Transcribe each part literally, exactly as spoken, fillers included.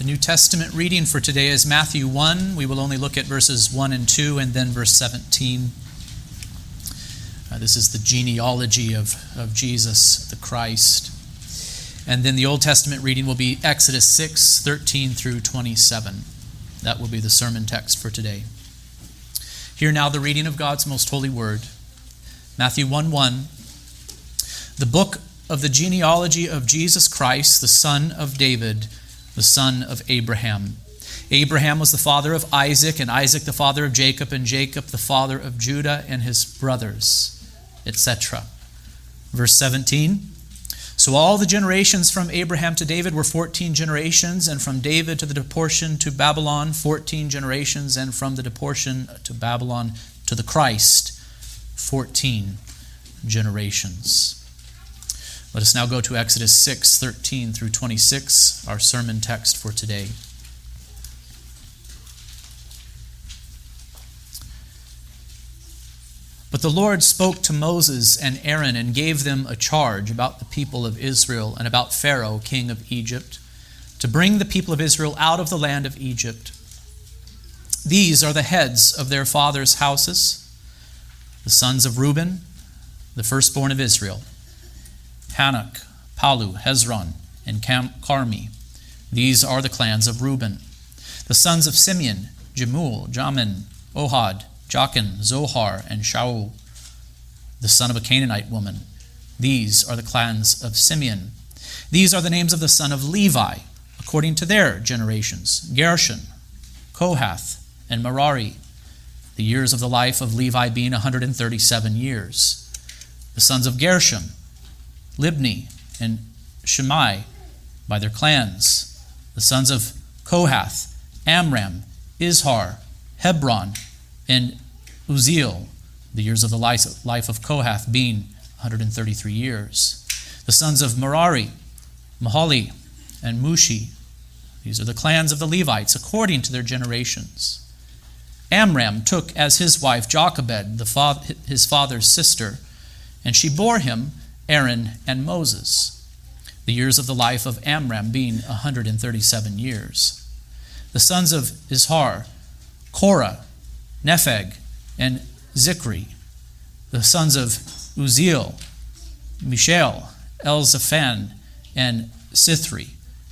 The New Testament reading for today is Matthew one. We will only look at verses one and two and then verse seventeen. Uh, this is the genealogy of, of Jesus, the Christ. And then the Old Testament reading will be Exodus six, thirteen through twenty-seven. That will be the sermon text for today. Hear now the reading of God's most holy word. Matthew one one. The book of the genealogy of Jesus Christ, the son of David, the son of Abraham. Abraham was the father of Isaac, and Isaac the father of Jacob, and Jacob the father of Judah and his brothers, et cetera. Verse seventeen. So all the generations from Abraham to David were fourteen generations, and from David to the deportation to Babylon, fourteen generations, and from the deportation to Babylon to the Christ, fourteen generations. Let us now go to Exodus six, thirteen through twenty-six, our sermon text for today. But the Lord spoke to Moses and Aaron and gave them a charge about the people of Israel and about Pharaoh, king of Egypt, to bring the people of Israel out of the land of Egypt. These are the heads of their fathers' houses, the sons of Reuben, the firstborn of Israel: Hanok, Palu, Hezron, and Cam- Carmi. These are the clans of Reuben. The sons of Simeon: Jemuel, Jamin, Ohad, Jachin, Zohar, and Shaul, the son of a Canaanite woman. These are the clans of Simeon. These are the names of the son of Levi, according to their generations: Gershon, Kohath, and Merari. The years of the life of Levi being one hundred thirty-seven years. The sons of Gershon: Libni and Shimei, by their clans. The sons of Kohath: Amram, Izhar, Hebron, and Uzziel, the years of the life of Kohath being one hundred thirty-three years. The sons of Merari: Mahali and Mushi. These are the clans of the Levites according to their generations. Amram took as his wife Jochebed, the fa- his father's sister, and she bore him Aaron and Moses, the years of the life of Amram being one hundred thirty-seven years. The sons of Izhar: Korah, Nepheg, and Zikri. The sons of Uzziel: Mishael, Elzaphan, and Sithri.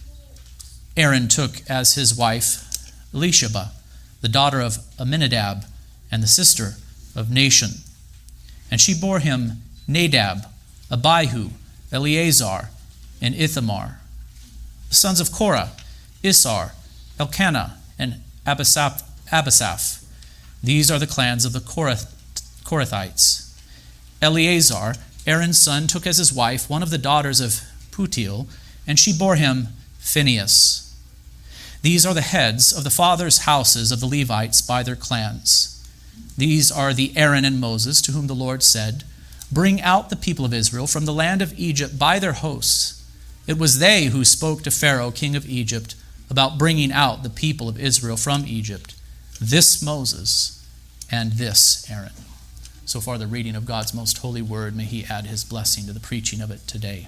Aaron took as his wife Elisheba, the daughter of Aminadab and the sister of Nashon, and she bore him Nadab, Abihu, Eleazar, and Ithamar. The sons of Korah: Issar, Elkanah, and Abasaph. Abasaph. These are the clans of the Korath, Korathites. Eleazar, Aaron's son, took as his wife one of the daughters of Putiel, and she bore him Phinehas. These are the heads of the fathers' houses of the Levites by their clans. These are the Aaron and Moses to whom the Lord said, "Bring out the people of Israel from the land of Egypt by their hosts." It was they who spoke to Pharaoh, king of Egypt, about bringing out the people of Israel from Egypt. This Moses and this Aaron. So far the reading of God's most holy word. May he add his blessing to the preaching of it today.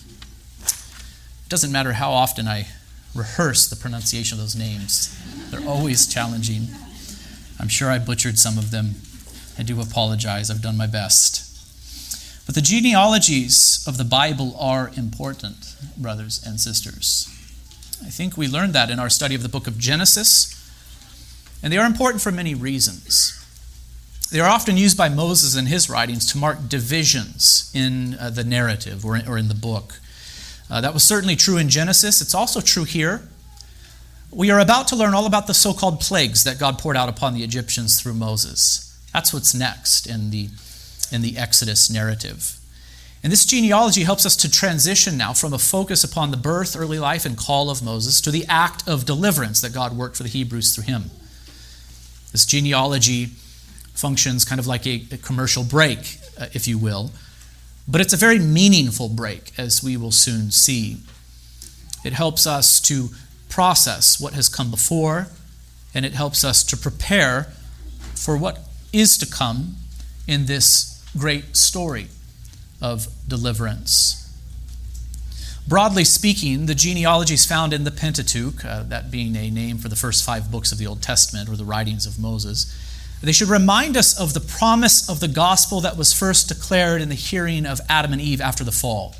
It doesn't matter how often I rehearse the pronunciation of those names. They're always challenging. I'm sure I butchered some of them. I do apologize. I've done my best. But the genealogies of the Bible are important, brothers and sisters. I think we learned that in our study of the book of Genesis. And they are important for many reasons. They are often used by Moses in his writings to mark divisions in uh, the narrative or in, or in the book. Uh, that was certainly true in Genesis. It's also true here. We are about to learn all about the so-called plagues that God poured out upon the Egyptians through Moses. That's what's next in the, in the Exodus narrative. And this genealogy helps us to transition now from a focus upon the birth, early life, and call of Moses to the act of deliverance that God worked for the Hebrews through him. This genealogy functions kind of like a, a commercial break, uh, if you will, but it's a very meaningful break, as we will soon see. It helps us to process what has come before, and it helps us to prepare for what is to come in this great story of deliverance. Broadly speaking, the genealogies found in the Pentateuch, uh, that being a name for the first five books of the Old Testament or the writings of Moses, they should remind us of the promise of the gospel that was first declared in the hearing of Adam and Eve after the fall.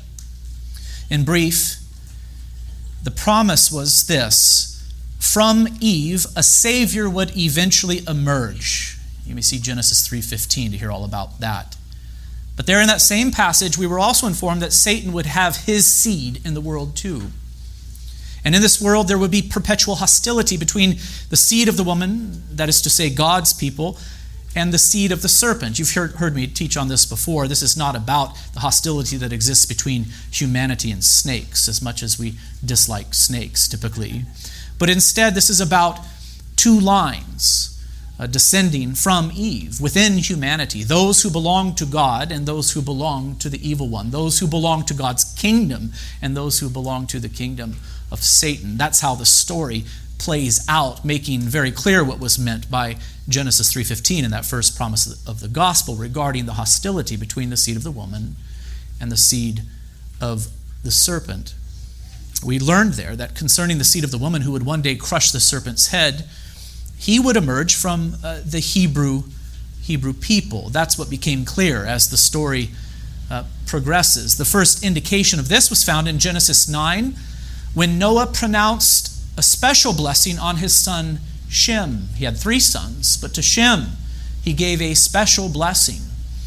In brief, the promise was this: from Eve, a Savior would eventually emerge. You may see Genesis three fifteen to hear all about that. But there in that same passage, we were also informed that Satan would have his seed in the world too. And in this world, there would be perpetual hostility between the seed of the woman, that is to say, God's people, and the seed of the serpent. You've heard, heard me teach on this before. This is not about the hostility that exists between humanity and snakes, as much as we dislike snakes typically. But instead, this is about two lines Uh, descending from Eve within humanity, those who belong to God and those who belong to the evil one, those who belong to God's kingdom and those who belong to the kingdom of Satan. That's how the story plays out, making very clear what was meant by Genesis three fifteen in that first promise of the gospel regarding the hostility between the seed of the woman and the seed of the serpent. We learned there that concerning the seed of the woman who would one day crush the serpent's head, he would emerge from uh, the Hebrew Hebrew people. That's what became clear as the story uh, progresses. The first indication of this was found in Genesis nine, when Noah pronounced a special blessing on his son Shem. He had three sons, but to Shem he gave a special blessing.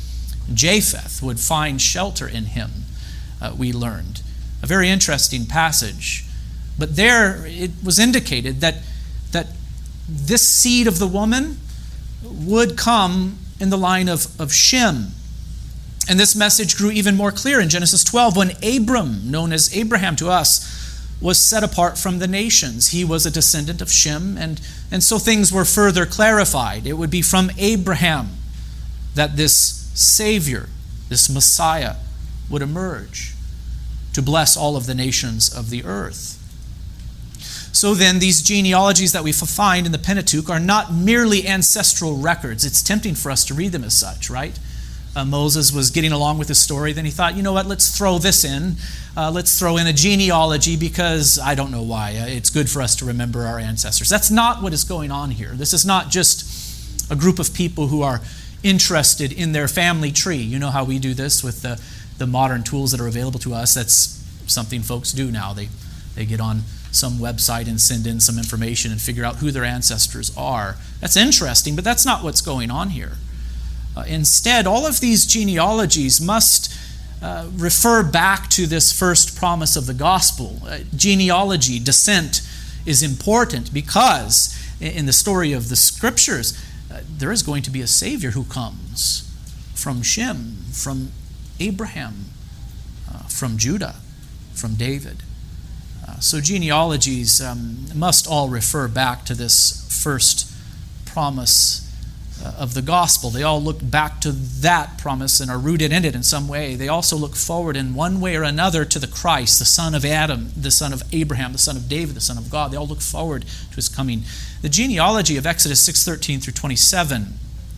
Japheth would find shelter in him, uh, we learned. A very interesting passage. But there it was indicated that that this seed of the woman would come in the line of, of Shem. And this message grew even more clear in Genesis twelve when Abram, known as Abraham to us, was set apart from the nations. He was a descendant of Shem, and, and so things were further clarified. It would be from Abraham that this Savior, this Messiah, would emerge to bless all of the nations of the earth. So then, these genealogies that we find in the Pentateuch are not merely ancestral records. It's tempting for us to read them as such, right? Uh, Moses was getting along with his story. Then he thought, you know what, let's throw this in. Uh, let's throw in a genealogy because I don't know why. Uh, it's good for us to remember our ancestors. That's not what is going on here. This is not just a group of people who are interested in their family tree. You know how we do this with the, the modern tools that are available to us. That's something folks do now. They, they get on some website and send in some information and figure out who their ancestors are. That's interesting, but that's not what's going on here. Uh, instead, all of these genealogies must uh, refer back to this first promise of the gospel. Uh, genealogy, descent, is important because in the story of the scriptures, uh, there is going to be a Savior who comes from Shem, from Abraham, uh, from Judah, from David. Uh, so genealogies um, must all refer back to this first promise uh, of the gospel. They all look back to that promise and are rooted in it in some way. They also look forward in one way or another to the Christ, the son of Adam, the son of Abraham, the son of David, the son of God. They all look forward to his coming. The genealogy of Exodus six thirteen through twenty-seven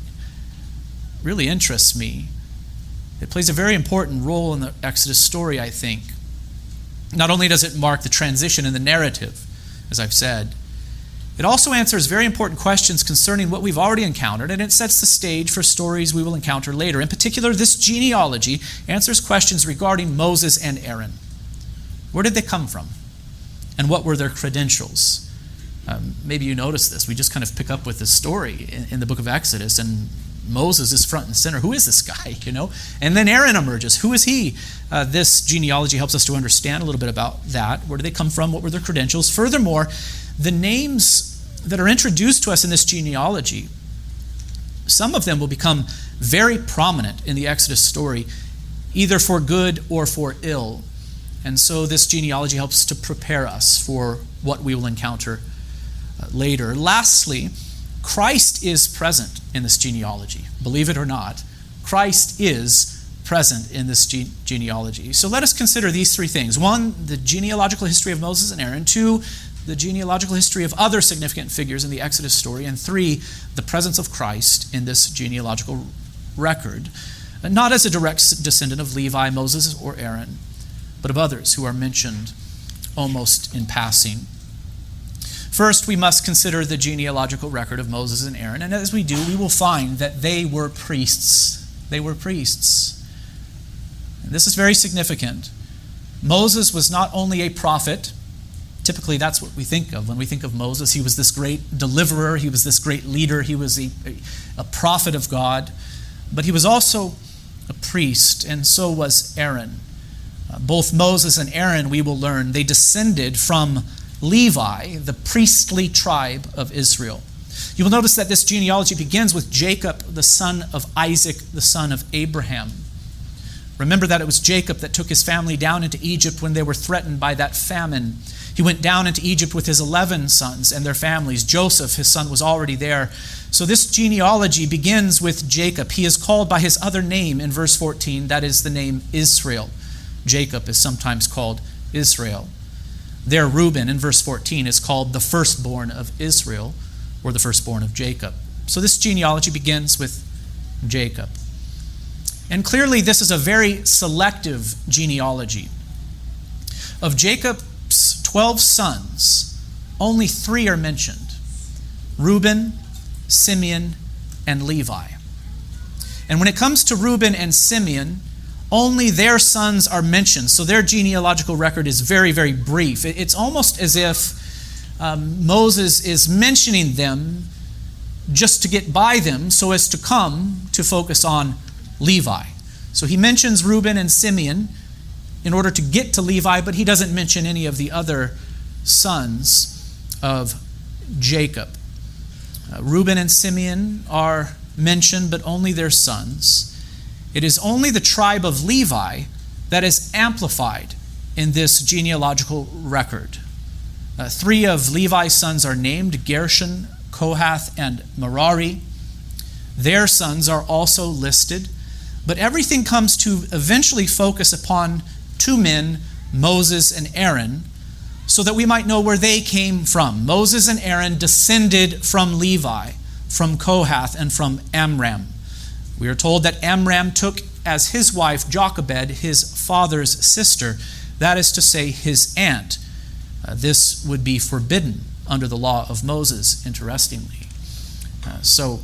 really interests me. It plays a very important role in the Exodus story, I think. Not only does it mark the transition in the narrative, as I've said, it also answers very important questions concerning what we've already encountered, and it sets the stage for stories we will encounter later. In particular, this genealogy answers questions regarding Moses and Aaron. Where did they come from? And what were their credentials? Um, maybe you noticed this. We just kind of pick up with this story in, in the book of Exodus, and Moses is front and center. Who is this guy, you know? And then Aaron emerges. Who is he? Uh, this genealogy helps us to understand a little bit about that. Where did they come from? What were their credentials? Furthermore, the names that are introduced to us in this genealogy, some of them will become very prominent in the Exodus story, either for good or for ill. And so this genealogy helps to prepare us for what we will encounter uh, later. Lastly, Christ is present in this genealogy. Believe it or not, Christ is present in this gene- genealogy. So let us consider these three things. One, the genealogical history of Moses and Aaron. Two, the genealogical history of other significant figures in the Exodus story. And three, the presence of Christ in this genealogical record. Not as a direct descendant of Levi, Moses, or Aaron, but of others who are mentioned almost in passing. First, we must consider the genealogical record of Moses and Aaron, and as we do, we will find that they were priests. They were priests. And this is very significant. Moses was not only a prophet. Typically, that's what we think of. When we think of Moses, he was this great deliverer, he was this great leader, he was a, a, a prophet of God, but he was also a priest, and so was Aaron. Uh, both Moses and Aaron, we will learn, they descended from Levi, the priestly tribe of Israel. You will notice that this genealogy begins with Jacob, the son of Isaac, the son of Abraham. Remember that it was Jacob that took his family down into Egypt when they were threatened by that famine. He went down into Egypt with his eleven sons and their families. Joseph, his son, was already there. So this genealogy begins with Jacob. He is called by his other name in verse fourteen, that is the name Israel. Jacob is sometimes called Israel. There, Reuben in verse fourteen is called the firstborn of Israel, or the firstborn of Jacob. So this genealogy begins with Jacob. And clearly this is a very selective genealogy. Of Jacob's twelve sons, only three are mentioned: Reuben, Simeon, and Levi. And when it comes to Reuben and Simeon, only their sons are mentioned. So their genealogical record is very, very brief. It's almost as if um, Moses is mentioning them just to get by them so as to come to focus on Levi. So he mentions Reuben and Simeon in order to get to Levi, but he doesn't mention any of the other sons of Jacob. Uh, Reuben and Simeon are mentioned, but only their sons. It is only the tribe of Levi that is amplified in this genealogical record. Uh, three of Levi's sons are named: Gershon, Kohath, and Merari. Their sons are also listed, but everything comes to eventually focus upon two men, Moses and Aaron, so that we might know where they came from. Moses and Aaron descended from Levi, from Kohath, and from Amram. We are told that Amram took as his wife Jochebed, his father's sister, that is to say, his aunt. Uh, this would be forbidden under the law of Moses, interestingly. Uh, so,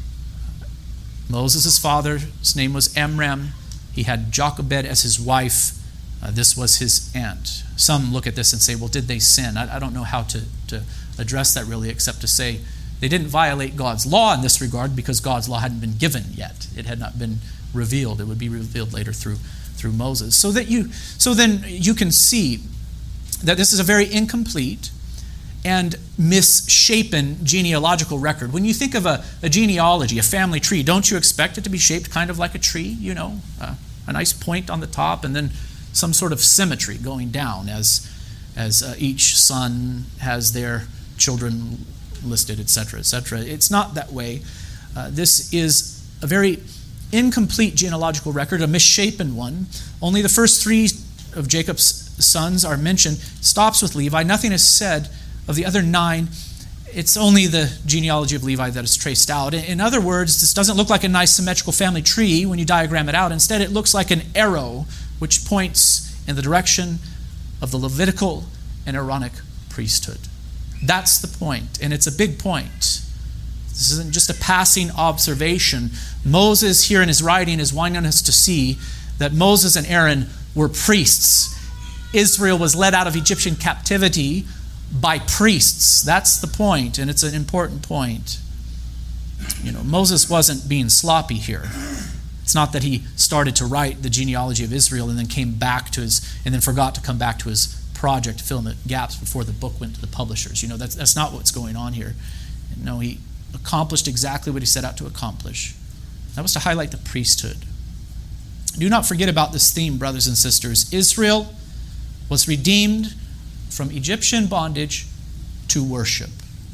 Moses' father's name was Amram. He had Jochebed as his wife. Uh, this was his aunt. Some look at this and say, well, did they sin? I, I don't know how to, to address that really, except to say they didn't violate God's law in this regard because God's law hadn't been given yet. It had not been revealed. It would be revealed later through, through Moses. So that you, so then you can see that this is a very incomplete and misshapen genealogical record. When you think of a, a genealogy, a family tree, don't you expect it to be shaped kind of like a tree? You know, uh, a nice point on the top and then some sort of symmetry going down as, as uh, each son has their children listed, et cetera, et cetera. It's not that way. Uh, this is a very incomplete genealogical record, a misshapen one. Only the first three of Jacob's sons are mentioned. Stops with Levi. Nothing is said of the other nine. It's only the genealogy of Levi that is traced out. In other words, this doesn't look like a nice symmetrical family tree when you diagram it out. Instead, it looks like an arrow which points in the direction of the Levitical and Aaronic priesthood. That's the point, and it's a big point. This isn't just a passing observation. Moses here in his writing is wanting us to see that Moses and Aaron were priests. Israel was led out of Egyptian captivity by priests. That's the point, and it's an important point. You know, Moses wasn't being sloppy here. It's not that he started to write the genealogy of Israel and then came back to his, and then forgot to come back to his project to fill in the gaps before the book went to the publishers. You know, that's, that's not what's going on here. No, he accomplished exactly what he set out to accomplish. That was to highlight the priesthood. Do not forget about this theme, brothers and sisters. Israel was redeemed from Egyptian bondage to worship.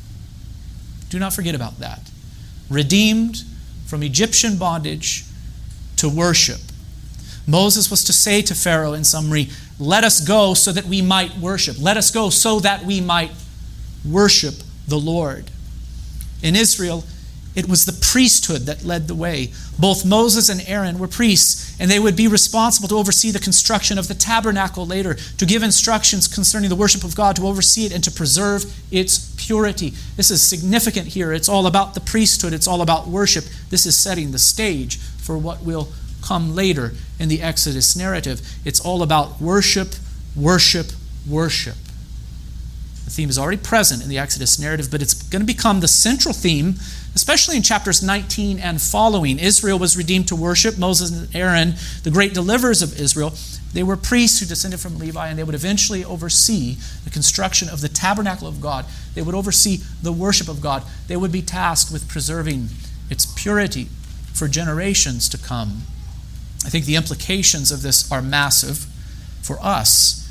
Do not forget about that. Redeemed from Egyptian bondage to worship. Moses was to say to Pharaoh in summary, let us go so that we might worship. Let us go so that we might worship the Lord. In Israel, It was the priesthood that led the way. Both Moses and Aaron were priests, and they would be responsible to oversee the construction of the tabernacle later, to give instructions concerning the worship of God, to oversee it, and to preserve its purity. This is significant here. It's all about the priesthood. It's all about worship. This is setting the stage for what will come later in the Exodus narrative. It's all about worship, worship, worship. The theme is already present in the Exodus narrative, but it's going to become the central theme, especially in chapters nineteen and following. Israel was redeemed to worship. Moses and Aaron, the great deliverers of Israel, they were priests who descended from Levi, and they would eventually oversee the construction of the tabernacle of God. They would oversee the worship of God. They would be tasked with preserving its purity for generations to come. I think the implications of this are massive for us.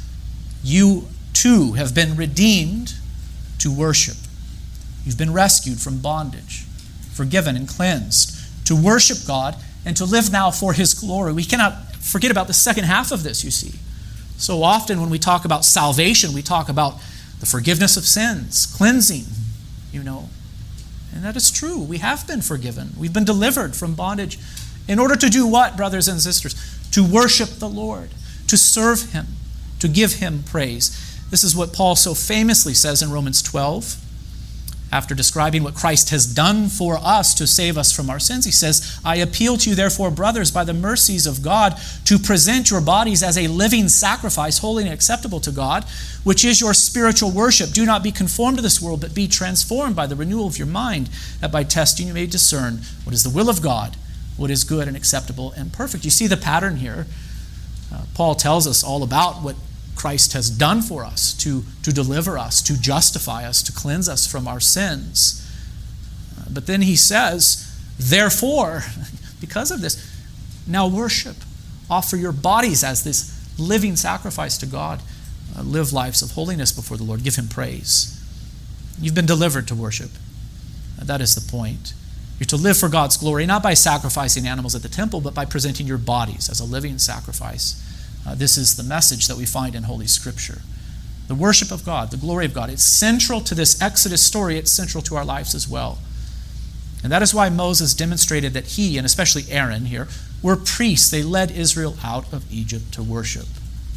You too have been redeemed to worship. You've been rescued from bondage, forgiven and cleansed, to worship God and to live now for His glory. We cannot forget about the second half of this, you see. So often when we talk about salvation, we talk about the forgiveness of sins, cleansing, you know. And that is true. We have been forgiven. We've been delivered from bondage. In order to do what, brothers and sisters? To worship the Lord, to serve Him, to give Him praise. This is what Paul so famously says in Romans twelve. After describing what Christ has done for us to save us from our sins, he says, I appeal to you, therefore, brothers, by the mercies of God, to present your bodies as a living sacrifice, holy and acceptable to God, which is your spiritual worship. Do not be conformed to this world, but be transformed by the renewal of your mind, that by testing you may discern what is the will of God, what is good and acceptable and perfect. You see the pattern here. Uh, Paul tells us all about what Christ has done for us to, to deliver us, to justify us, to cleanse us from our sins. Uh, but then he says, therefore, because of this, now worship. Offer your bodies as this living sacrifice to God. Uh, live lives of holiness before the Lord. Give Him praise. You've been delivered to worship. Uh, that is the point. You're to live for God's glory, not by sacrificing animals at the temple, but by presenting your bodies as a living sacrifice. Uh, this is the message that we find in Holy Scripture. The worship of God, the glory of God. It's central to this Exodus story. It's central to our lives as well. And that is why Moses demonstrated that he, and especially Aaron here, were priests. They led Israel out of Egypt to worship.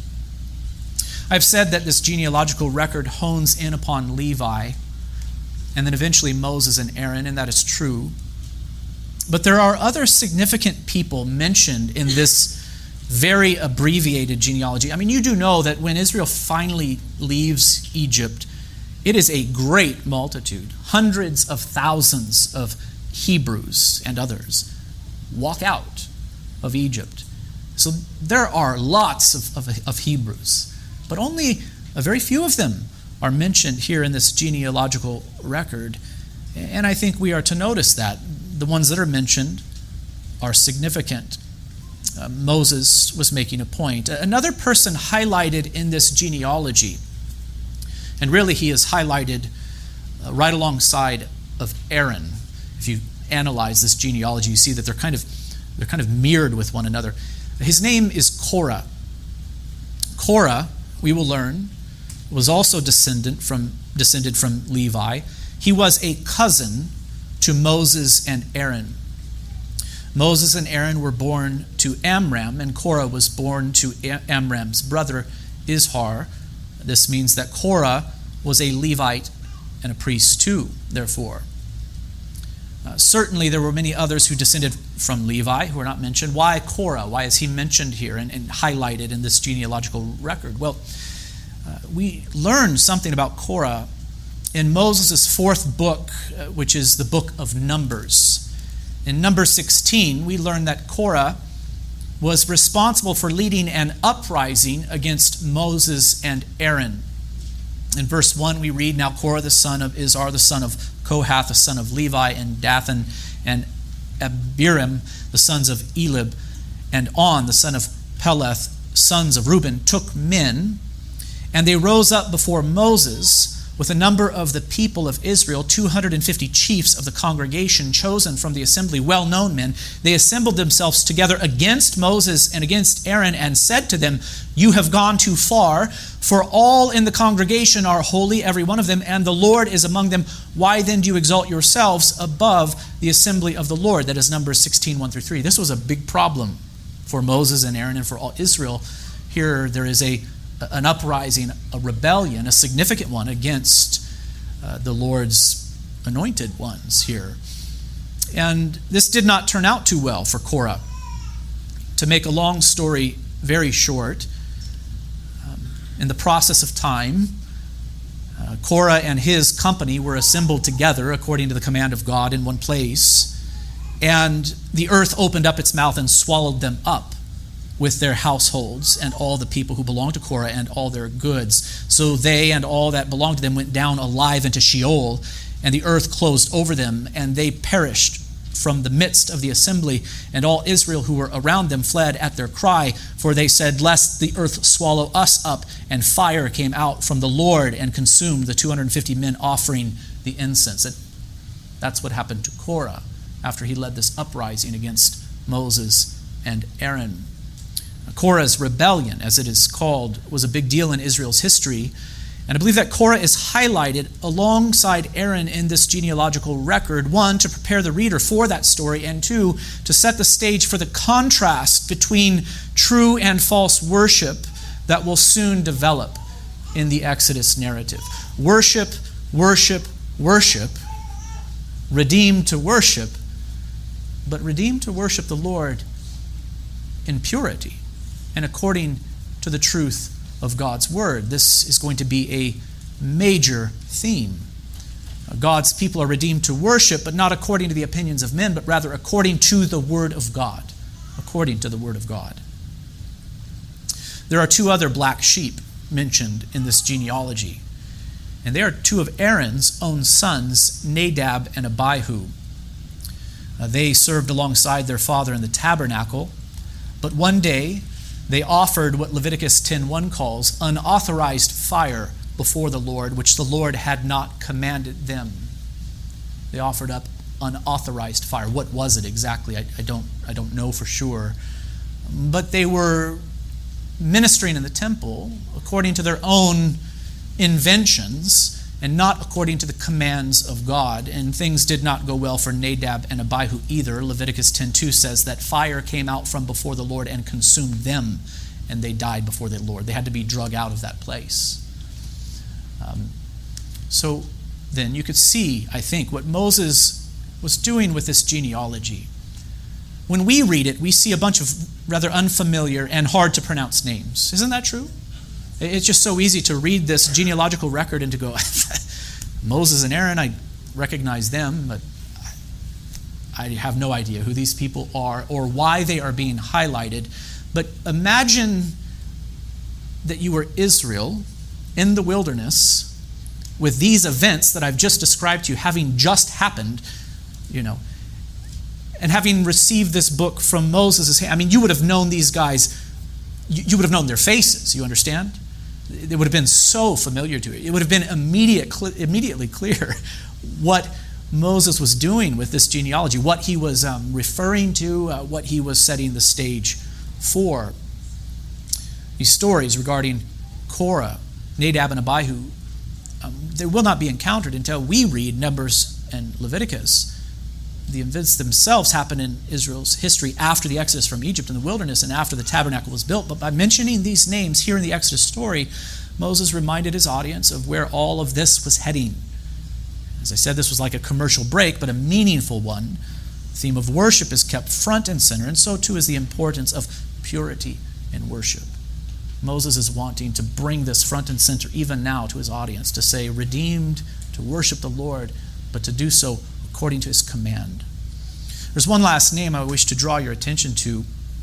I've said that this genealogical record hones in upon Levi and then eventually Moses and Aaron, and that is true. But there are other significant people mentioned in this very abbreviated genealogy. I mean, you do know that when Israel finally leaves Egypt, it is a great multitude. Hundreds of thousands of Hebrews and others walk out of Egypt. So there are lots of, of, of Hebrews, but only a very few of them are mentioned here in this genealogical record. And I think we are to notice that. The ones that are mentioned are significant. Uh, Moses was making a point. Another person highlighted in this genealogy, and really he is highlighted uh, right alongside of Aaron. If you analyze this genealogy, you see that they're kind of they're kind of mirrored with one another. His name is Korah. Korah, we will learn, was also descendant from descended from Levi. He was a cousin to Moses and Aaron. Moses and Aaron were born to Amram, and Korah was born to Amram's brother Izhar. This means that Korah was a Levite and a priest too, therefore. Uh, certainly there were many others who descended from Levi who are not mentioned. Why Korah? Why is he mentioned here and, and highlighted in this genealogical record? Well, uh, we learn something about Korah in Moses' fourth book, uh, which is the book of Numbers. In Numbers sixteen, we learn that Korah was responsible for leading an uprising against Moses and Aaron. In verse one, we read, Now Korah, the son of Izhar, the son of Kohath, the son of Levi, and Dathan, and Abiram, the sons of Elib, and On, the son of Peleth, sons of Reuben, took men, and they rose up before Moses with a number of the people of Israel, two hundred fifty chiefs of the congregation chosen from the assembly, well-known men, they assembled themselves together against Moses and against Aaron and said to them, "You have gone too far, for all in the congregation are holy, every one of them, and the Lord is among them. Why then do you exalt yourselves above the assembly of the Lord?" That is Numbers sixteen, one through three. This was a big problem for Moses and Aaron and for all Israel. Here there is a an uprising, a rebellion, a significant one against uh, the Lord's anointed ones here. And this did not turn out too well for Korah. To make a long story very short, um, in the process of time, uh, Korah and his company were assembled together according to the command of God in one place, and the earth opened up its mouth and swallowed them up with their households and all the people who belonged to Korah and all their goods. So they and all that belonged to them went down alive into Sheol, and the earth closed over them, and they perished from the midst of the assembly, and all Israel who were around them fled at their cry, for they said, "Lest the earth swallow us up." And fire came out from the Lord and consumed the two hundred fifty men offering the incense. And that's what happened to Korah after he led this uprising against Moses and Aaron. Korah's rebellion, as it is called, was a big deal in Israel's history. And I believe that Korah is highlighted alongside Aaron in this genealogical record, one, to prepare the reader for that story, and two, to set the stage for the contrast between true and false worship that will soon develop in the Exodus narrative. Worship, worship, worship, redeemed to worship, but redeemed to worship the Lord in purity and according to the truth of God's word. This is going to be a major theme. God's people are redeemed to worship, but not according to the opinions of men, but rather according to the word of God. According to the word of God. There are two other black sheep mentioned in this genealogy, and they are two of Aaron's own sons, Nadab and Abihu. Uh, they served alongside their father in the tabernacle, but one day they offered what Leviticus ten one calls unauthorized fire before the Lord, which the Lord had not commanded them. They offered up unauthorized fire. What was it exactly? I, I don't I don't know for sure. But they were ministering in the temple according to their own inventions and not according to the commands of God. And things did not go well for Nadab and Abihu either. Leviticus ten two says that fire came out from before the Lord and consumed them, and they died before the Lord. They had to be drug out of that place. Um, so then you could see, I think, what Moses was doing with this genealogy. When we read it, we see a bunch of rather unfamiliar and hard to pronounce names. Isn't that true? It's just so easy to read this genealogical record and to go, Moses and Aaron, I recognize them, but I have no idea who these people are or why they are being highlighted. But imagine that you were Israel in the wilderness with these events that I've just described to you having just happened, you know, and having received this book from Moses' hand. I mean, you would have known these guys, you, you would have known their faces, you understand? It would have been so familiar to you. It would have been immediate, immediately clear what Moses was doing with this genealogy, what he was um, referring to, uh, what he was setting the stage for. These stories regarding Korah, Nadab, and Abihu, um, they will not be encountered until we read Numbers and Leviticus. The events themselves happen in Israel's history after the Exodus from Egypt in the wilderness and after the tabernacle was built. But by mentioning these names here in the Exodus story, Moses reminded his audience of where all of this was heading. As I said, this was like a commercial break, but a meaningful one. The theme of worship is kept front and center, and so too is the importance of purity in worship. Moses is wanting to bring this front and center even now to his audience, to say, redeemed, to worship the Lord, but to do so according to his command. There's one last name I wish to draw your attention to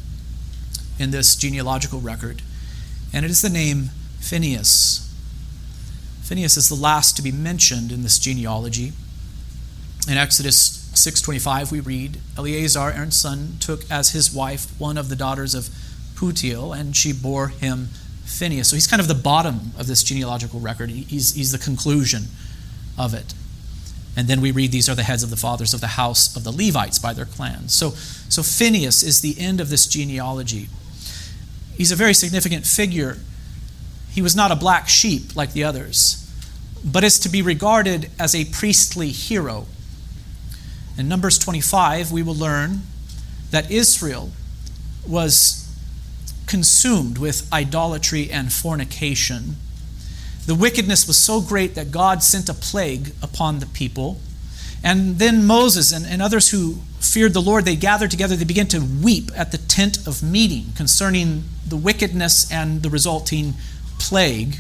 in this genealogical record, and it is the name Phinehas. Phinehas is the last to be mentioned in this genealogy. In Exodus six twenty-five we read, Eleazar, Aaron's son, took as his wife one of the daughters of Putiel, and she bore him Phinehas. So he's kind of the bottom of this genealogical record. He's, he's the conclusion of it. And then we read, these are the heads of the fathers of the house of the Levites by their clans. So, so Phinehas is the end of this genealogy. He's a very significant figure. He was not a black sheep like the others, but is to be regarded as a priestly hero. In Numbers twenty-five, we will learn that Israel was consumed with idolatry and fornication. The wickedness was so great that God sent a plague upon the people. And then Moses and, and others who feared the Lord, they gathered together, they began to weep at the tent of meeting concerning the wickedness and the resulting plague.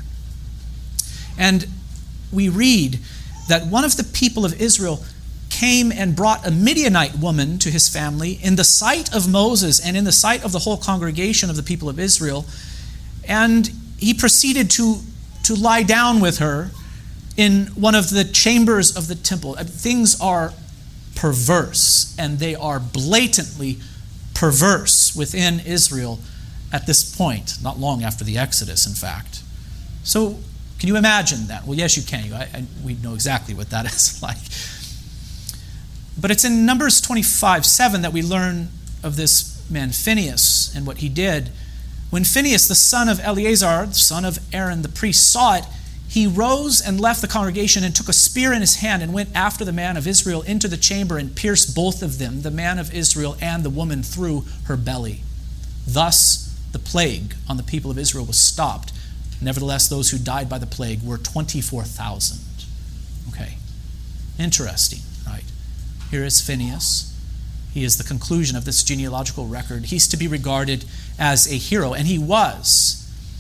And we read that one of the people of Israel came and brought a Midianite woman to his family in the sight of Moses and in the sight of the whole congregation of the people of Israel. And he proceeded to, to lie down with her in one of the chambers of the temple. Things are perverse, and they are blatantly perverse within Israel at this point, not long after the Exodus, in fact. So, can you imagine that? Well, yes, you can. I, I, we know exactly what that is like. But it's in Numbers twenty-five seven that we learn of this man Phinehas and what he did. When Phinehas, the son of Eleazar, the son of Aaron the priest, saw it, he rose and left the congregation and took a spear in his hand and went after the man of Israel into the chamber and pierced both of them, the man of Israel and the woman, through her belly. Thus the plague on the people of Israel was stopped. Nevertheless, those who died by the plague were twenty-four thousand. Okay, interesting, right? Here is Phinehas. He is the conclusion of this genealogical record. He's to be regarded as a hero, and he was.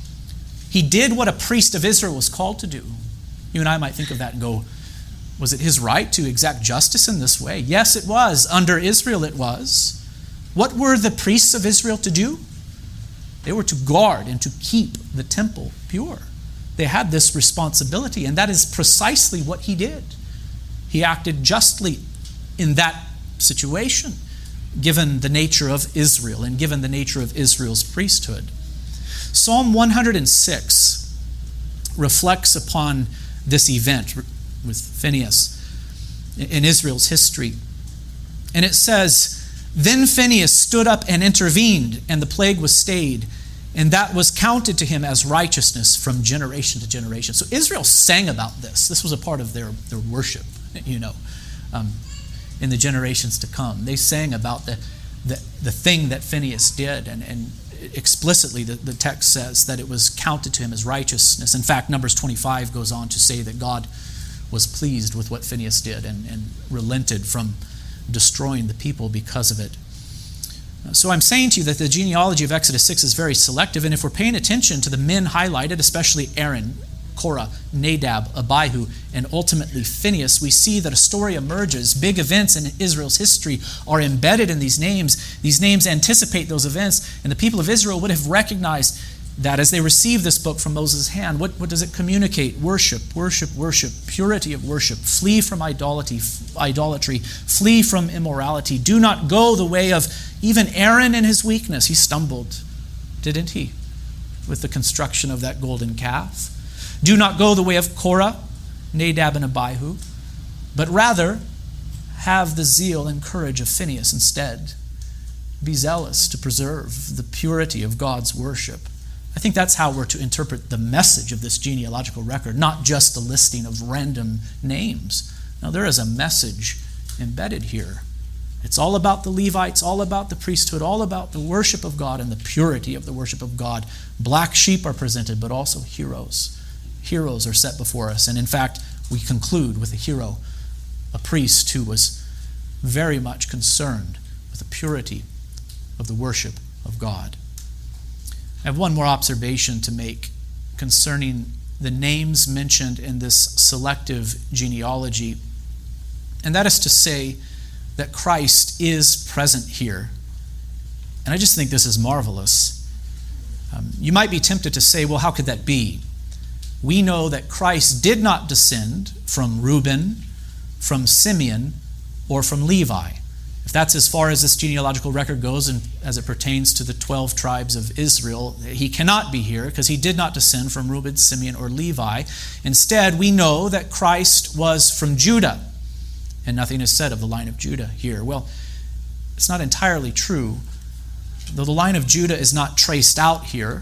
He did what a priest of Israel was called to do. You and I might think of that and go, was it his right to exact justice in this way? Yes, it was. Under Israel, it was. What were the priests of Israel to do? They were to guard and to keep the temple pure. They had this responsibility, and that is precisely what he did. He acted justly in that situation, given the nature of Israel and given the nature of Israel's priesthood. Psalm one hundred six reflects upon this event with Phinehas in Israel's history. And it says, "Then Phinehas stood up and intervened, and the plague was stayed, and that was counted to him as righteousness from generation to generation." So Israel sang about this. This was a part of their, their worship, you know, um, in the generations to come. They sang about the, the, the thing that Phinehas did, and, and explicitly the, the text says that it was counted to him as righteousness. In fact, Numbers twenty-five goes on to say that God was pleased with what Phinehas did and, and relented from destroying the people because of it. So I'm saying to you that the genealogy of Exodus six is very selective, and if we're paying attention to the men highlighted, especially Aaron, Korah, Nadab, Abihu, and ultimately Phinehas, we see that a story emerges. Big events in Israel's history are embedded in these names. These names anticipate those events, and the people of Israel would have recognized that as they receive this book from Moses' hand. What, what does it communicate? Worship, worship, worship, purity of worship. Flee from idolatry, idolatry. Flee from immorality. Do not go the way of even Aaron in his weakness. He stumbled, didn't he, with the construction of that golden calf? Do not go the way of Korah, Nadab, and Abihu, but rather have the zeal and courage of Phinehas instead. Be zealous to preserve the purity of God's worship. I think that's how we're to interpret the message of this genealogical record, not just a listing of random names. Now, there is a message embedded here. It's all about the Levites, all about the priesthood, all about the worship of God and the purity of the worship of God. Black sheep are presented, but also heroes. Heroes are set before us. And in fact, we conclude with a hero, a priest who was very much concerned with the purity of the worship of God. I have one more observation to make concerning the names mentioned in this selective genealogy, and that is to say that Christ is present here. And I just think this is marvelous. Um, you might be tempted to say, well, how could that be? We know that Christ did not descend from Reuben, from Simeon, or from Levi. If that's as far as this genealogical record goes and as it pertains to the twelve tribes of Israel, he cannot be here because he did not descend from Reuben, Simeon, or Levi. Instead, we know that Christ was from Judah, and nothing is said of the line of Judah here. Well, it's not entirely true. Though the line of Judah is not traced out here,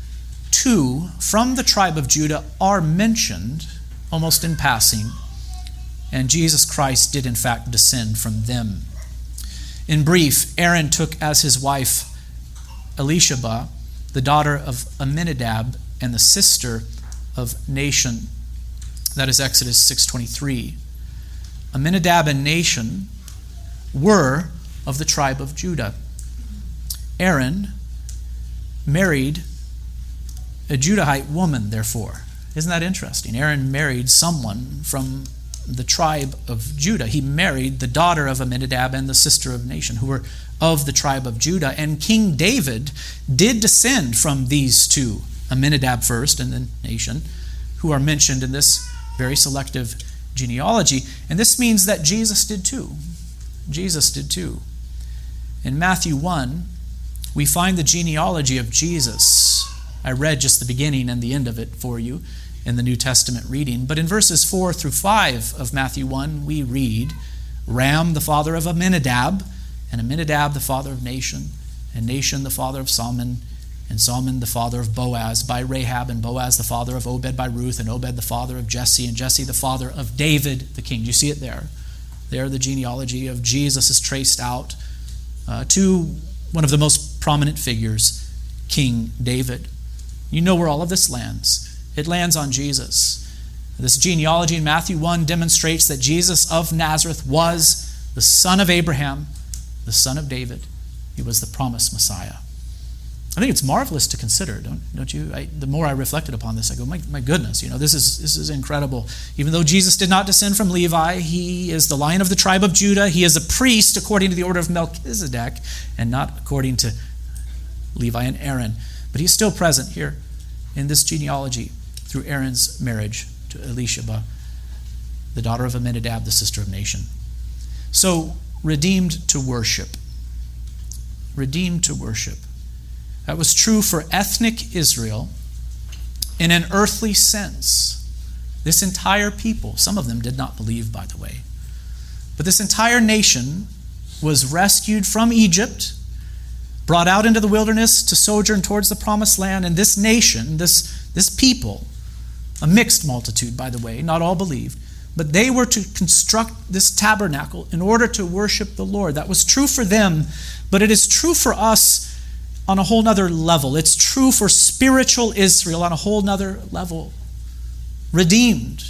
two from the tribe of Judah are mentioned almost in passing, and Jesus Christ did in fact descend from them. In brief, Aaron took as his wife Elisheba, the daughter of Amminadab and the sister of Nahshon. That is Exodus six twenty-three. Amminadab and Nahshon were of the tribe of Judah. Aaron married a Judahite woman, therefore. Isn't that interesting? Aaron married someone from the tribe of Judah. He married the daughter of Amminadab and the sister of Nahshon, who were of the tribe of Judah. And King David did descend from these two, Amminadab first and then Nahshon, who are mentioned in this very selective genealogy. And this means that Jesus did too. Jesus did too. In Matthew one, we find the genealogy of Jesus. I read just the beginning and the end of it for you in the New Testament reading. But in verses four through five of Matthew one, we read, Ram, the father of Amminadab, and Amminadab, the father of Nahshon, and Nahshon, the father of Salmon, and Salmon, the father of Boaz by Rahab, and Boaz, the father of Obed by Ruth, and Obed, the father of Jesse, and Jesse, the father of David, the king. Do you see it there? There, the genealogy of Jesus is traced out uh, to one of the most prominent figures, King David. You know where all of this lands. It lands on Jesus. This genealogy in Matthew one demonstrates that Jesus of Nazareth was the son of Abraham, the son of David. He was the promised Messiah. I think it's marvelous to consider, don't, don't you? I, the more I reflected upon this, I go, my, my goodness, you know, this is, this is incredible. Even though Jesus did not descend from Levi, he is the Lion of the tribe of Judah. He is a priest according to the order of Melchizedek and not according to Levi and Aaron. But he's still present here in this genealogy through Aaron's marriage to Elisheba, the daughter of Amminadab, the sister of Nahshon. So, redeemed to worship. Redeemed to worship. That was true for ethnic Israel in an earthly sense. This entire people, some of them did not believe, by the way, but this entire nation was rescued from Egypt, brought out into the wilderness to sojourn towards the promised land, and this nation, this, this people, a mixed multitude, by the way, not all believed, but they were to construct this tabernacle in order to worship the Lord. That was true for them, but it is true for us on a whole nother level. It's true for spiritual Israel on a whole nother level. Redeemed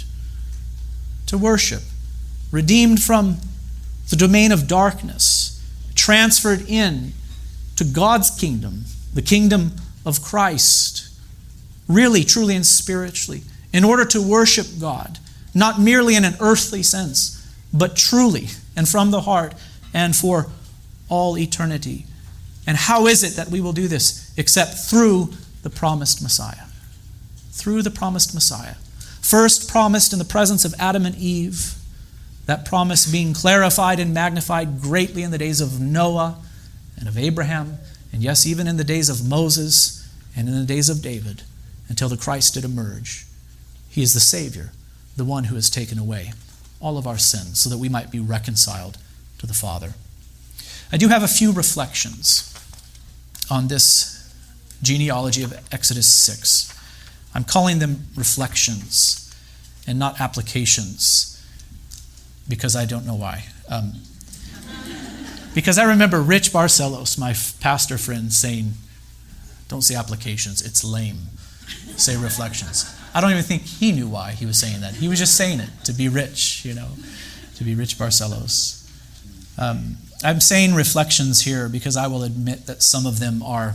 to worship. Redeemed from the domain of darkness. Transferred in to God's kingdom, the kingdom of Christ. Really, truly, and spiritually. In order to worship God. Not merely in an earthly sense, but truly and from the heart and for all eternity. And how is it that we will do this? Except through the promised Messiah. Through the promised Messiah. First promised in the presence of Adam and Eve. That promise being clarified and magnified greatly in the days of Noah and of Abraham. And yes, even in the days of Moses and in the days of David. Until the Christ did emerge. He is the Savior. The one who has taken away all of our sins so that we might be reconciled to the Father. I do have a few reflections on this genealogy of Exodus six. I'm calling them reflections and not applications because I don't know why. Um, because I remember Rich Barcelos, my pastor friend, saying, don't say applications, it's lame. Say reflections. I don't even think he knew why he was saying that. He was just saying it to be rich, you know, to be Rich Barcelos. Um, I'm saying reflections here because I will admit that some of them are,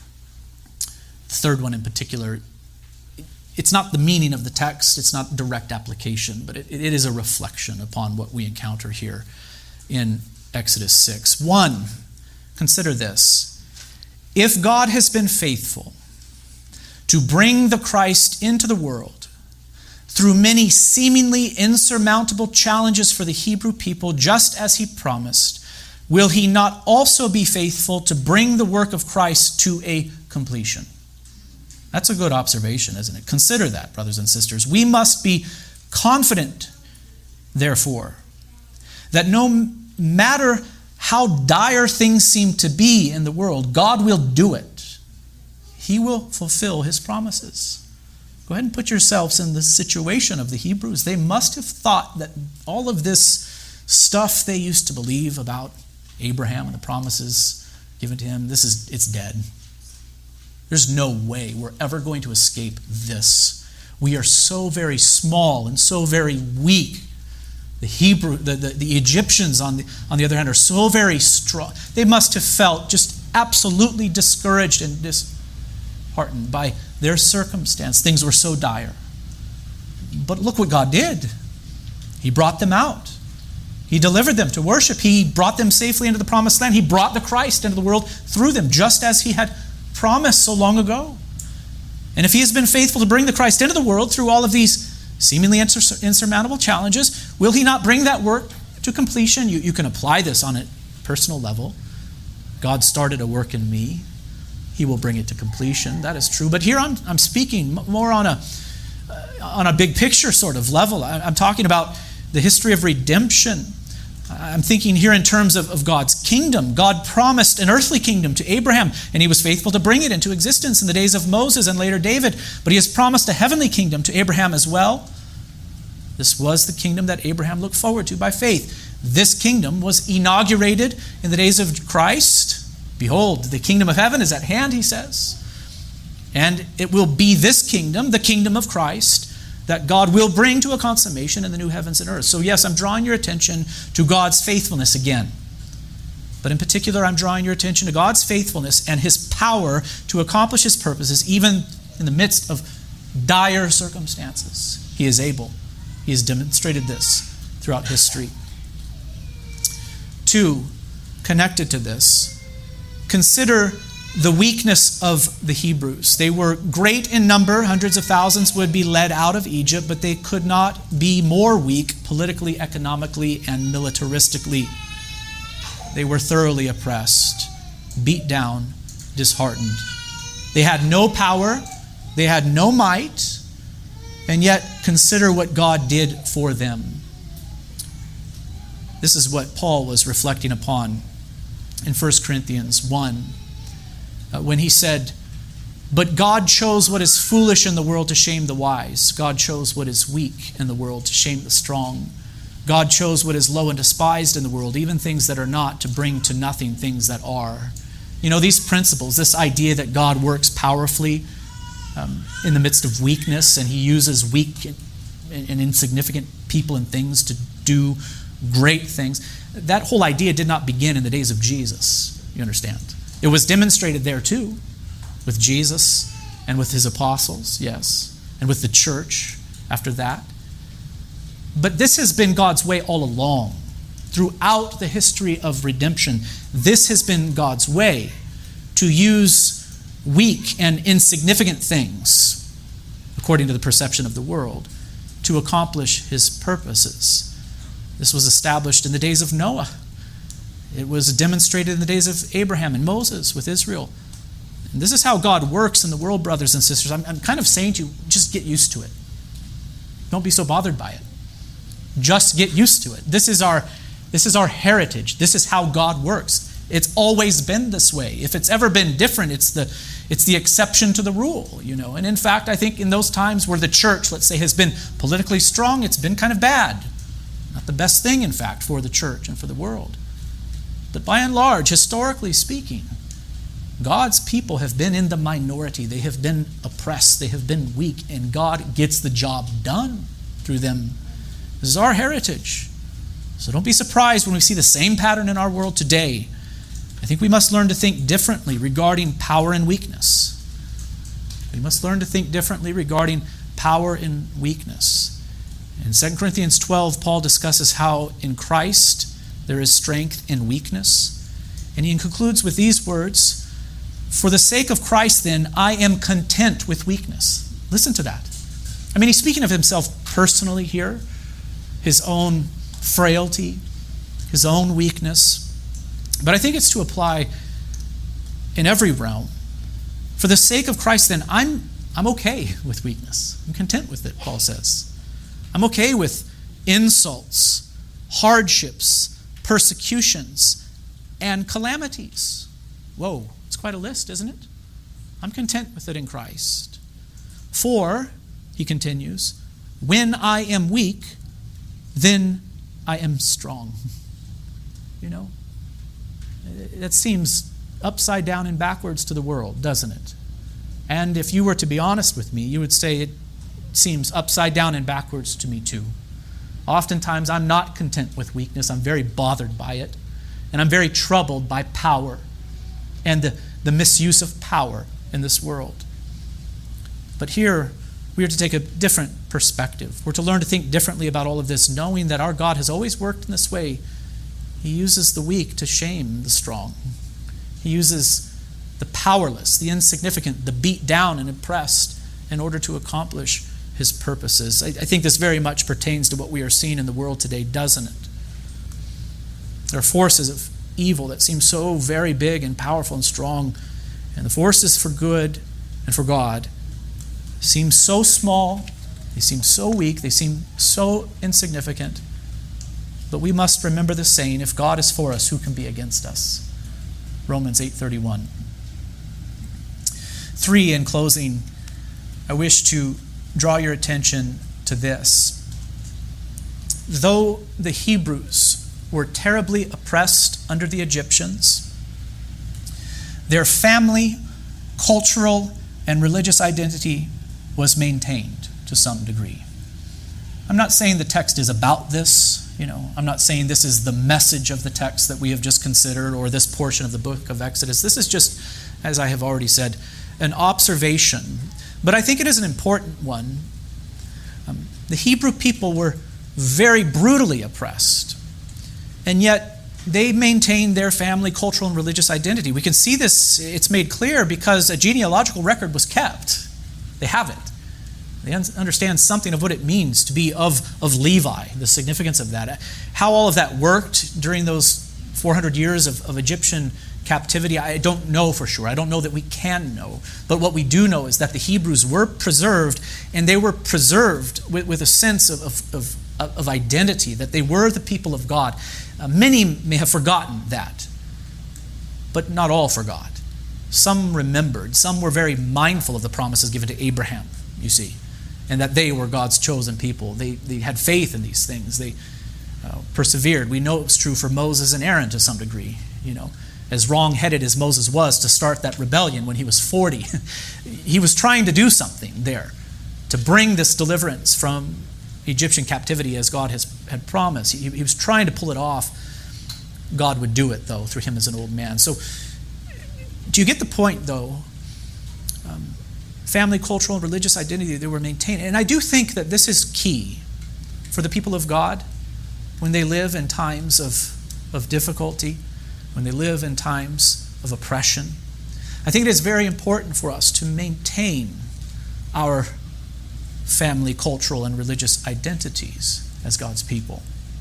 the third one in particular, it's not the meaning of the text, it's not direct application, but it, it is a reflection upon what we encounter here in Exodus six. One, consider this. If God has been faithful to bring the Christ into the world through many seemingly insurmountable challenges for the Hebrew people, just as he promised, will he not also be faithful to bring the work of Christ to a completion? That's a good observation, isn't it? Consider that, brothers and sisters. We must be confident, therefore, that no matter how dire things seem to be in the world, God will do it. He will fulfill his promises. Go ahead and put yourselves in the situation of the Hebrews. They must have thought that all of this stuff they used to believe about Abraham and the promises given to him, this is it's dead. There's no way we're ever going to escape this. We are so very small and so very weak. The Hebrew, the, the, the Egyptians, on the, on the other hand, are so very strong. They must have felt just absolutely discouraged and disheartened by their circumstance. Things were so dire. But look what God did. He brought them out. He delivered them to worship. He brought them safely into the promised land. He brought the Christ into the world through them, just as he had promised so long ago. And if he has been faithful to bring the Christ into the world through all of these seemingly insur- insurmountable challenges, will he not bring that work to completion? You, you can apply this on a personal level. God started a work in me. He will bring it to completion. That is true. But here I'm, I'm speaking more on a, uh, on a big picture sort of level. I, I'm talking about the history of redemption. I'm thinking here in terms of, of God's kingdom. God promised an earthly kingdom to Abraham, and he was faithful to bring it into existence in the days of Moses and later David. But he has promised a heavenly kingdom to Abraham as well. This was the kingdom that Abraham looked forward to by faith. This kingdom was inaugurated in the days of Christ. Behold, the kingdom of heaven is at hand, he says. And it will be this kingdom, the kingdom of Christ, that God will bring to a consummation in the new heavens and earth. So yes, I'm drawing your attention to God's faithfulness again. But in particular, I'm drawing your attention to God's faithfulness and his power to accomplish his purposes, even in the midst of dire circumstances. He is able. He has demonstrated this throughout history. Two, connected to this, consider the weakness of the Hebrews. They were great in number. Hundreds of thousands would be led out of Egypt, but they could not be more weak politically, economically, and militaristically. They were thoroughly oppressed, beat down, disheartened. They had no power. They had no might. And yet, consider what God did for them. This is what Paul was reflecting upon in First Corinthians one. Uh, when he said, but God chose what is foolish in the world to shame the wise. God chose what is weak in the world to shame the strong. God chose what is low and despised in the world, even things that are not, to bring to nothing things that are. You know, these principles, this idea that God works powerfully um, in the midst of weakness, and he uses weak and, and insignificant people and things to do great things. That whole idea did not begin in the days of Jesus, you understand. It was demonstrated there too, with Jesus and with his apostles, yes, and with the church after that. But this has been God's way all along. Throughout the history of redemption, this has been God's way, to use weak and insignificant things, according to the perception of the world, to accomplish his purposes. This was established in the days of Noah. It was demonstrated in the days of Abraham and Moses with Israel. And this is how God works in the world, brothers and sisters. I'm, I'm kind of saying to you, just get used to it. Don't be so bothered by it. Just get used to it. This is our, this is our heritage. This is how God works. It's always been this way. If it's ever been different, it's the, it's the exception to the rule, you know. And in fact, I think in those times where the church, let's say, has been politically strong, it's been kind of bad. Not the best thing, in fact, for the church and for the world. But by and large, historically speaking, God's people have been in the minority. They have been oppressed. They have been weak. And God gets the job done through them. This is our heritage. So don't be surprised when we see the same pattern in our world today. I think we must learn to think differently regarding power and weakness. We must learn to think differently regarding power and weakness. In Second Corinthians twelve, Paul discusses how in Christ there is strength in weakness. And he concludes with these words, for the sake of Christ, then, I am content with weakness. Listen to that. I mean, he's speaking of himself personally here, his own frailty, his own weakness. But I think it's to apply in every realm. For the sake of Christ, then, I'm, I'm okay with weakness. I'm content with it, Paul says. I'm okay with insults, hardships, persecutions, and calamities. Whoa, it's quite a list, isn't it? I'm content with it in Christ. For, he continues, when I am weak, then I am strong. You know, that seems upside down and backwards to the world, doesn't it? And if you were to be honest with me, you would say it seems upside down and backwards to me too. Oftentimes I'm not content with weakness. I'm very bothered by it. And I'm very troubled by power and the, the misuse of power in this world. But here we are to take a different perspective. We're to learn to think differently about all of this, knowing that our God has always worked in this way. He uses the weak to shame the strong. He uses the powerless, the insignificant, the beat down and oppressed in order to accomplish his purposes. I, I think this very much pertains to what we are seeing in the world today, doesn't it? There are forces of evil that seem so very big and powerful and strong, and the forces for good and for God seem so small, they seem so weak, they seem so insignificant. But we must remember the saying, if God is for us, who can be against us? Romans eight thirty-one. Three, in closing, I wish to draw your attention to this. Though the Hebrews were terribly oppressed under the Egyptians, their family, cultural, and religious identity was maintained to some degree. I'm not saying the text is about this. You know, I'm not saying this is the message of the text that we have just considered or this portion of the book of Exodus. This is just, as I have already said, an observation. But I think it is an important one. Um, the Hebrew people were very brutally oppressed, and yet they maintained their family, cultural, and religious identity. We can see this, it's made clear because a genealogical record was kept. They have it. They understand something of what it means to be of, of Levi, the significance of that. How all of that worked during those four hundred years of, of Egyptian captivity, I don't know for sure. I don't know that we can know. But what we do know is that the Hebrews were preserved, and they were preserved with, with a sense of, of, of, of identity, that they were the people of God. Uh, many may have forgotten that, but not all forgot. Some remembered. Some were very mindful of the promises given to Abraham, you see, and that they were God's chosen people. They, they had faith in these things. They uh, persevered. We know it's true for Moses and Aaron to some degree, you know. As wrong-headed as Moses was to start that rebellion when he was forty, he was trying to do something there to bring this deliverance from Egyptian captivity as God has had promised. He, he was trying to pull it off. God would do it, though, through him as an old man. So do you get the point, though? Um, family, cultural, and religious identity, they were maintained. And I do think that this is key for the people of God when they live in times of, of difficulty, when they live in times of oppression. I think it is very important for us to maintain our family, cultural, and religious identities as God's people.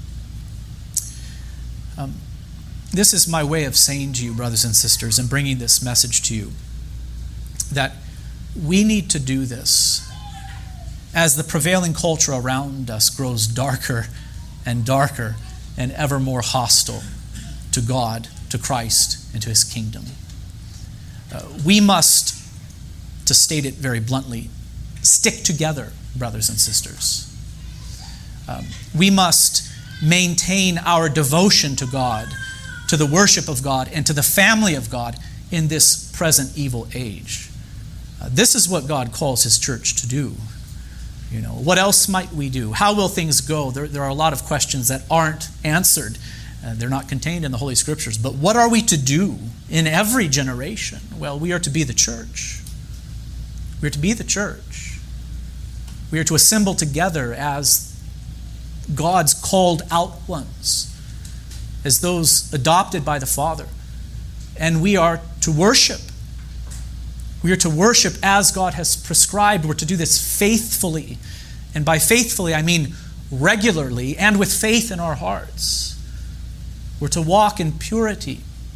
Um, this is my way of saying to you, brothers and sisters, and bringing this message to you, that we need to do this as the prevailing culture around us grows darker and darker and ever more hostile to God, to Christ, and to his kingdom. Uh, we must, to state it very bluntly, stick together, brothers and sisters. Um, we must maintain our devotion to God, to the worship of God, and to the family of God in this present evil age. Uh, this is what God calls his church to do. You know, what else might we do? How will things go? There, there are a lot of questions that aren't answered. Uh, they're not contained in the Holy Scriptures. But what are we to do in every generation? Well, we are to be the church. We are to be the church. We are to assemble together as God's called out ones, as those adopted by the Father. And we are to worship. We are to worship as God has prescribed. We're to do this faithfully. And by faithfully, I mean regularly and with faith in our hearts. We're to walk in purity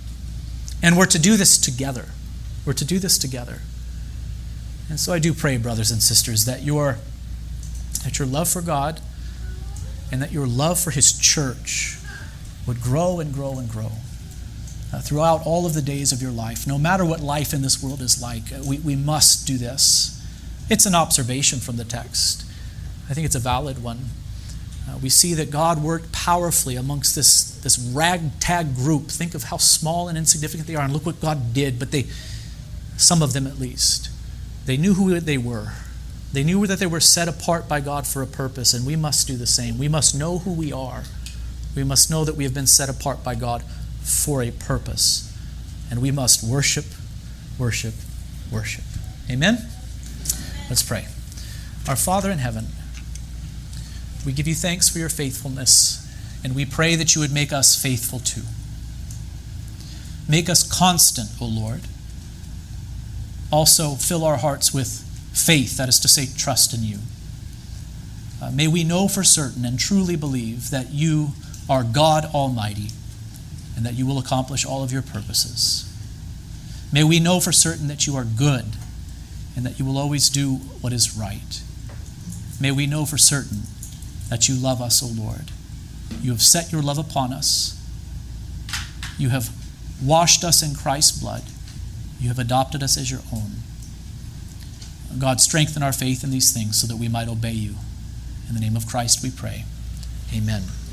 And we're to do this together. We're to do this together. And so I do pray, brothers and sisters, that your, that your love for God and that your love for His church would grow and grow and grow uh, throughout all of the days of your life. No matter what life in this world is like, uh, we, we must do this. It's an observation from the text. I think it's a valid one. Uh, we see that God worked powerfully amongst this, this ragtag group. Think of how small and insignificant they are, and look what God did. But they, some of them at least, they knew who they were. They knew that they were set apart by God for a purpose, and we must do the same. We must know who we are. We must know that we have been set apart by God for a purpose. And we must worship, worship, worship. Amen? Let's pray. Our Father in heaven, we give you thanks for your faithfulness, and we pray that you would make us faithful too. Make us constant, O Lord. Also, fill our hearts with faith, that is to say, trust in you. Uh, may we know for certain and truly believe that you are God Almighty and that you will accomplish all of your purposes. May we know for certain that you are good and that you will always do what is right. May we know for certain that you love us, O Lord. You have set your love upon us. You have washed us in Christ's blood. You have adopted us as your own. God, strengthen our faith in these things so that we might obey you. In the name of Christ we pray. Amen.